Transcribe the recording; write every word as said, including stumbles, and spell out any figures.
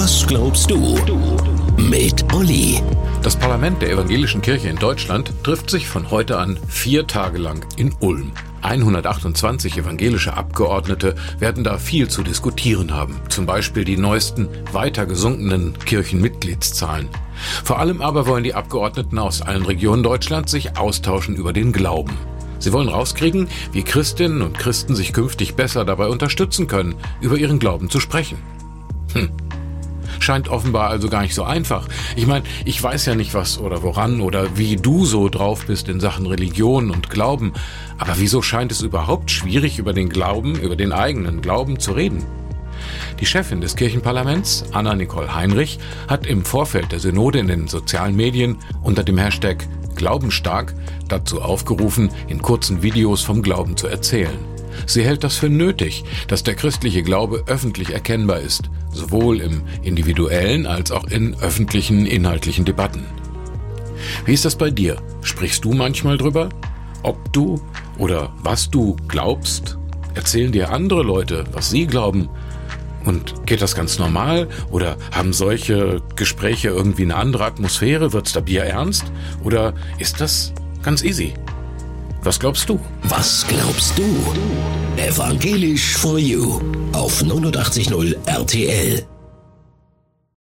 Was glaubst du? Mit Olli. Das Parlament der Evangelischen Kirche in Deutschland trifft sich von heute an vier Tage lang in Ulm. hundertachtundzwanzig evangelische Abgeordnete werden da viel zu diskutieren haben. Zum Beispiel die neuesten, weiter gesunkenen Kirchenmitgliedszahlen. Vor allem aber wollen die Abgeordneten aus allen Regionen Deutschlands sich austauschen über den Glauben. Sie wollen rauskriegen, wie Christinnen und Christen sich künftig besser dabei unterstützen können, über ihren Glauben zu sprechen. Hm. Scheint offenbar also gar nicht so einfach. Ich meine, ich weiß ja nicht, was oder woran oder wie du so drauf bist in Sachen Religion und Glauben. Aber wieso scheint es überhaupt schwierig, über den Glauben, über den eigenen Glauben zu reden? Die Chefin des Kirchenparlaments, Anna-Nicole Heinrich, hat im Vorfeld der Synode in den sozialen Medien unter dem Hashtag Glaubensstark dazu aufgerufen, in kurzen Videos vom Glauben zu erzählen. Sie hält das für nötig, dass der christliche Glaube öffentlich erkennbar ist, sowohl im individuellen als auch in öffentlichen inhaltlichen Debatten. Wie ist das bei dir? Sprichst du manchmal drüber? Ob du oder was du glaubst? Erzählen dir andere Leute, was sie glauben? Und geht das ganz normal? Oder haben solche Gespräche irgendwie eine andere Atmosphäre? Wird's da bierernst? Oder ist das ganz easy? Was glaubst du? Was glaubst du? Evangelisch for You auf neunundachtzig Komma null R T L.